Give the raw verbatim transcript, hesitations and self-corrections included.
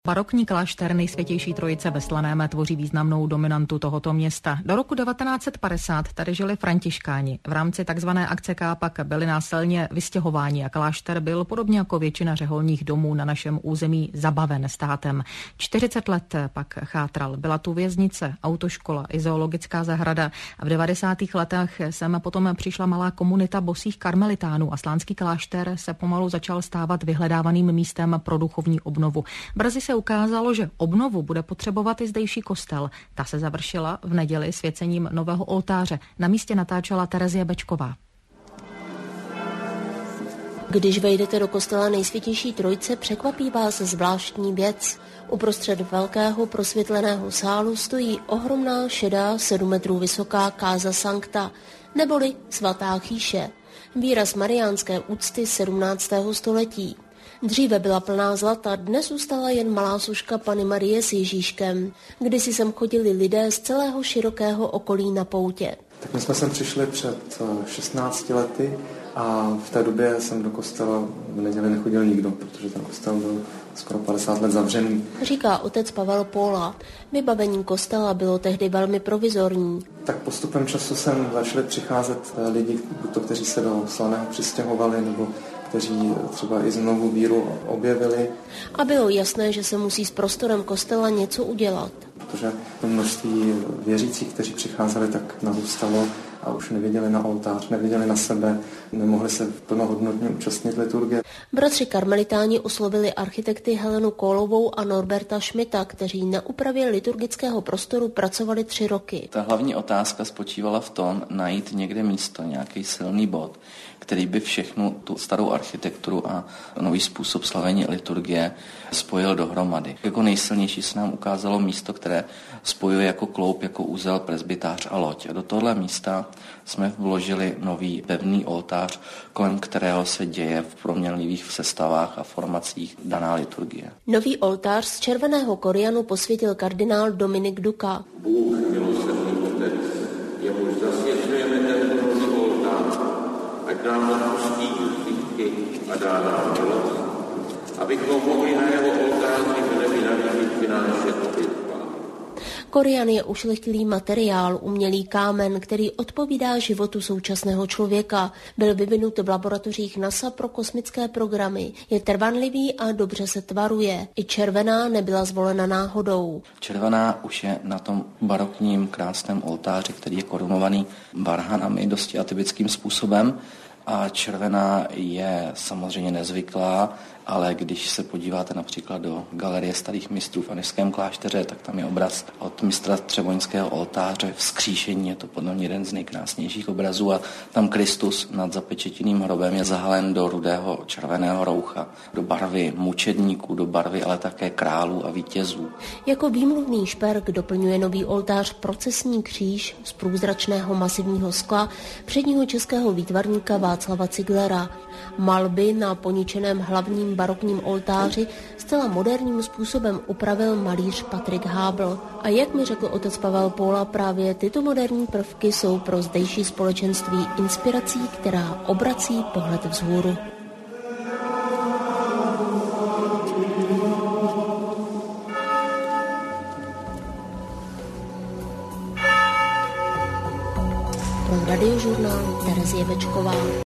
Barokní klášter Nejsvětější Trojice ve Slaném tvoří významnou dominantu tohoto města. Do roku devatenáct set padesát tady žili františkáni. V rámci takzvané akce K pak byli násilně vystěhováni a klášter byl podobně jako většina řeholních domů na našem území zabaven státem. čtyřicet let pak chátral. Byla tu věznice, autoškola i zoologická zahrada a v devadesátých letech sem potom přišla malá komunita bosých karmelitánů a slánský klášter se pomalu začal stávat vyhledávaným místem pro duchovní obnovu. Brzy se ukázalo, že obnovu bude potřebovat i zdejší kostel. Ta se završila v neděli svěcením nového oltáře. Na místě natáčela Terezie Bečková. Když vejdete do kostela Nejsvětější Trojice, překvapí vás zvláštní věc. Uprostřed velkého prosvětleného sálu stojí ohromná šedá sedm metrů vysoká Casa Sancta, neboli svatá chýše. Výraz mariánské úcty sedmnáctého století. Dříve byla plná zlata, dnes zůstala jen malá soška Panny Marie s Ježíškem. Kdysi sem chodili lidé z celého širokého okolí na poutě. Tak my jsme sem přišli před šestnácti lety a v té době jsem do kostela v neděli nechodil nikdo, protože ten kostel byl skoro padesát let zavřený. Říká otec Pavel Póla. Vybavení kostela bylo tehdy velmi provizorní. Tak postupem času sem začali přicházet lidi, buď to, kteří se do Slaného přistěhovali, nebo kteří třeba i znovu víru objevili. A bylo jasné, že se musí s prostorem kostela něco udělat. Protože to množství věřících, kteří přicházeli, tak narůstalo a už neviděli na oltář, neviděli na sebe, nemohli se plnohodnotně účastnit liturgie. Bratři karmelitáni oslovili architekty Helenu Kólovou a Norberta Schmidta, kteří na úpravě liturgického prostoru pracovali tři roky. Ta hlavní otázka spočívala v tom najít někde místo, nějaký silný bod, který by všechnu tu starou architekturu a nový způsob slavení liturgie spojil dohromady. Jako nejsilnější se nám ukázalo místo, které spojuje jako kloup, jako úzel, presbytář a loď. A do tohle místa jsme vložili nový pevný oltář, kolem kterého se děje v proměnlivých sestavách a formacích daná liturgie. Nový oltář z červeného korianu posvětil kardinál Dominik Duka. Bůh milosrdný Otec, jemuž zasvěcujeme tento nový oltář, ať nám odpustí hříchy a dá nám milost, abychom mohli na jeho oltáři v nebi navždy přinášet oběť. Korian je ušlechtilý materiál, umělý kámen, který odpovídá životu současného člověka. Byl vyvinut v laboratořích NASA pro kosmické programy. Je trvanlivý a dobře se tvaruje. I červená nebyla zvolena náhodou. Červená už je na tom barokním krásném oltáři, který je korunovaný varhanami dosti atypickým způsobem. A červená je samozřejmě nezvyklá, ale když se podíváte například do galerie starých mistrů v Anežském klášteře, tak tam je obraz od mistra Třeboňského oltáře Vzkříšení, je to podle mě jeden z nejkrásnějších obrazů a tam Kristus nad zapečetěným hrobem je zahalen do rudého červeného roucha, do barvy mučedníků, do barvy ale také králů a vítězů. Jako výmluvný šperk doplňuje nový oltář procesní kříž z průzračného masivního skla předního českého výtvarníka Václava Ziglera. Malby na poničeném hlavním barokním oltáři zcela moderním způsobem upravil malíř Patrik Hábl. A jak mi řekl otec Pavel Póla, právě tyto moderní prvky jsou pro zdejší společenství inspirací, která obrací pohled vzhůru. Pro Radiožurnál Terezie Bečková.